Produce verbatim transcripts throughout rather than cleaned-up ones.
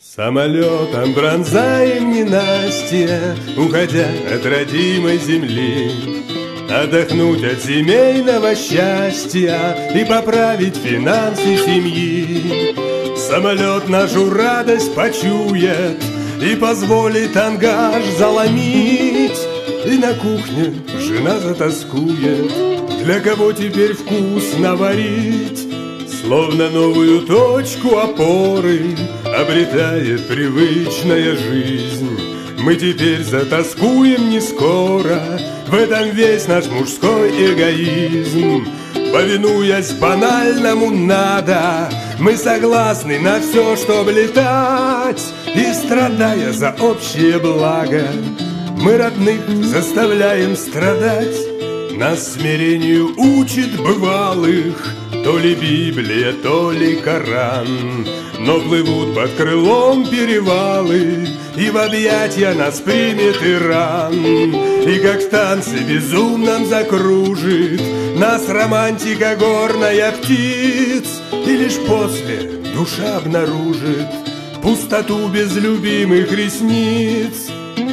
Самолетом пронзаем ненастье, уходя от родимой земли, отдохнуть от семейного счастья и поправить финансы семьи. Самолет нашу радость почует и позволит ангар заломить, и на кухне жена затоскует, для кого теперь вкусно варить. Словно новую точку опоры обретает привычная жизнь. Мы теперь затоскуем не скоро, в этом весь наш мужской эгоизм. Повинуясь банальному «надо», мы согласны на все, чтобы летать. И страдая за общее благо, мы родных заставляем страдать. Нас смирению учит бывалых то ли Библия, то ли Коран. Но плывут под крылом перевалы, и в объятья нас примет Иран. И как в танце безумном закружит нас романтика горная птиц, и лишь после душа обнаружит пустоту без любимых ресниц.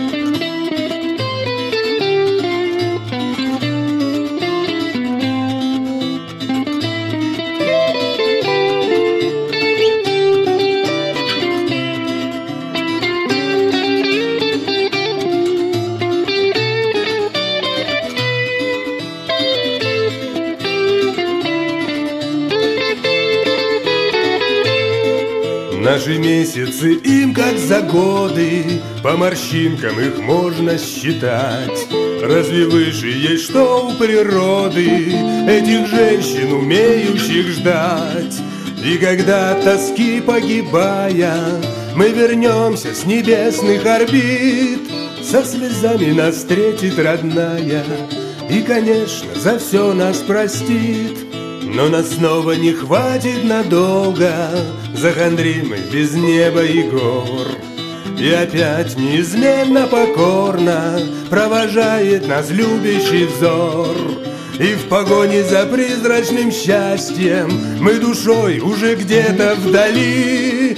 Наши месяцы им как за годы, по морщинкам их можно считать. Разве выше есть что у природы этих женщин, умеющих ждать? И когда от тоски погибая, мы вернемся с небесных орбит, со слезами нас встретит родная и, конечно, за все нас простит. Но нас снова не хватит надолго, захандрим мы без неба и гор. И опять неизменно покорно провожает нас любящий взор. И в погоне за призрачным счастьем мы душой уже где-то вдали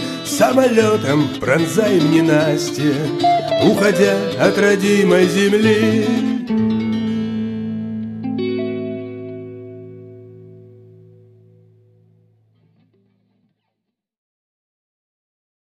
самолетом пронзаем ненастье, уходя от родимой земли.